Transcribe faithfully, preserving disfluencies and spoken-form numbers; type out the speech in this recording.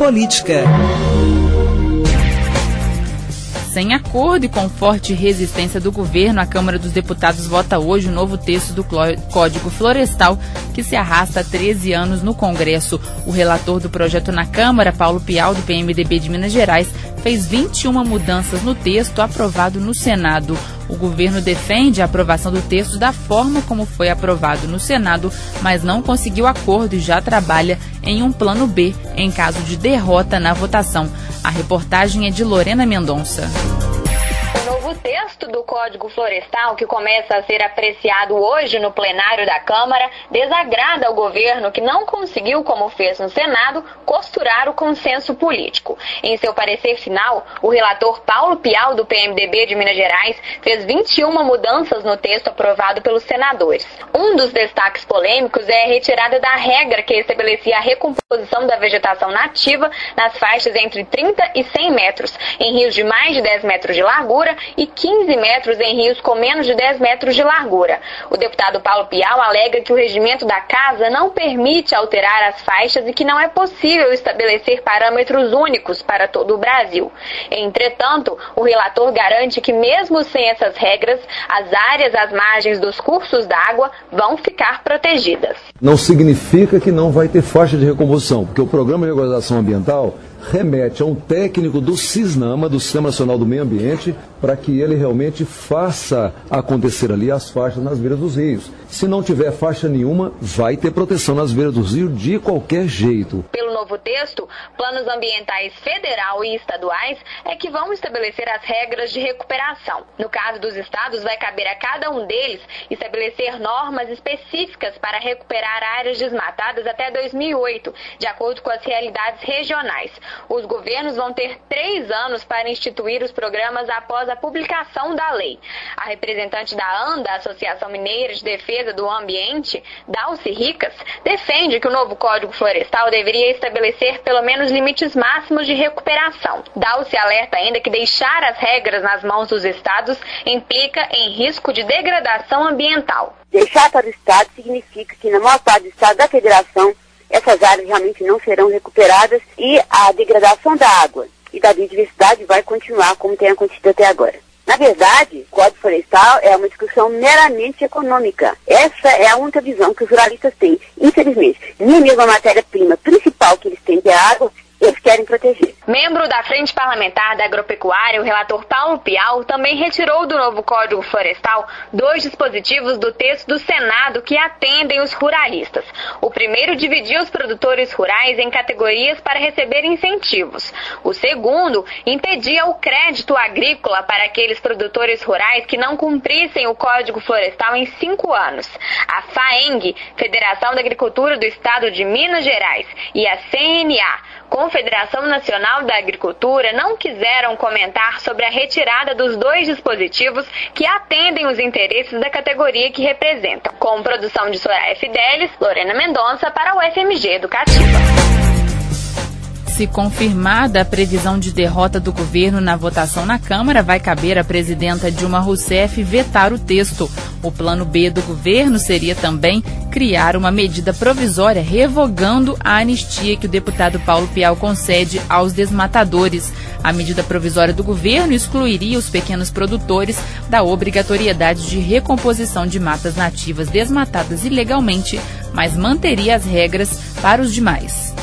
política. Sem acordo e com forte resistência do governo, a Câmara dos Deputados vota hoje o novo texto do Código Florestal, que se arrasta há treze anos no Congresso. O relator do projeto na Câmara, Paulo Pial, do P M D B de Minas Gerais, fez vinte e uma mudanças no texto aprovado no Senado. O governo defende a aprovação do texto da forma como foi aprovado no Senado, mas não conseguiu acordo e já trabalha em um plano B em caso de derrota na votação. A reportagem é de Lorena Mendonça. O texto do Código Florestal, que começa a ser apreciado hoje no plenário da Câmara, desagrada ao governo que não conseguiu, como fez no Senado, costurar o consenso político. Em seu parecer final, o relator Paulo Pial, do P M D B de Minas Gerais, fez vinte e uma mudanças no texto aprovado pelos senadores. Um dos destaques polêmicos é a retirada da regra que estabelecia a recomposição da vegetação nativa nas faixas entre trinta e cem metros, em rios de mais de dez metros de largura e quinze metros em rios com menos de dez metros de largura. O deputado Paulo Pial alega que o regimento da Casa não permite alterar as faixas e que não é possível estabelecer parâmetros únicos para todo o Brasil. Entretanto, o relator garante que mesmo sem essas regras, as áreas às margens dos cursos d'água vão ficar protegidas. Não significa que não vai ter faixa de recomposição, porque o Programa de Regularização Ambiental remete a um técnico do SISNAMA, do Sistema Nacional do Meio Ambiente, para que ele realmente faça acontecer ali as faixas nas beiras dos rios. Se não tiver faixa nenhuma, vai ter proteção nas beiras dos rios de qualquer jeito. Pelo novo texto, planos ambientais federal e estaduais é que vão estabelecer as regras de recuperação. No caso dos estados, vai caber a cada um deles estabelecer normas específicas para recuperar áreas desmatadas até dois mil e oito, de acordo com as realidades regionais. Os governos vão ter três anos para instituir os programas após a publicação da lei. A representante da ANDA, Associação Mineira de Defesa do Ambiente, Dalci Ricas, defende que o novo Código Florestal deveria estabelecer pelo menos limites máximos de recuperação. Dalci alerta ainda que deixar as regras nas mãos dos estados implica em risco de degradação ambiental. Deixar para o estado significa que na maior parte do estado da federação essas áreas realmente não serão recuperadas e a degradação da água e da biodiversidade vai continuar como tem acontecido até agora. Na verdade, o Código Florestal é uma discussão meramente econômica. Essa é a única visão que os ruralistas têm. Infelizmente, nem mesmo a matéria-prima principal que eles têm, que é a água, eles querem proteger. Membro da Frente Parlamentar da Agropecuária, o relator Paulo Pial também retirou do novo Código Florestal dois dispositivos do texto do Senado que atendem os ruralistas. O primeiro dividia os produtores rurais em categorias para receber incentivos. O segundo impedia o crédito agrícola para aqueles produtores rurais que não cumprissem o Código Florestal em cinco anos. A FAENG, Federação da Agricultura do Estado de Minas Gerais, e a C N A, Confederação Nacional da Agricultura, não quiseram comentar sobre a retirada dos dois dispositivos que atendem os interesses da categoria que representam. Com produção de Soraya Fidelis, Lorena Mendonça para o F M G Educativa. Se confirmada a previsão de derrota do governo na votação na Câmara, vai caber à presidenta Dilma Rousseff vetar o texto. O plano B do governo seria também criar uma medida provisória revogando a anistia que o deputado Paulo Pial concede aos desmatadores. A medida provisória do governo excluiria os pequenos produtores da obrigatoriedade de recomposição de matas nativas desmatadas ilegalmente, mas manteria as regras para os demais.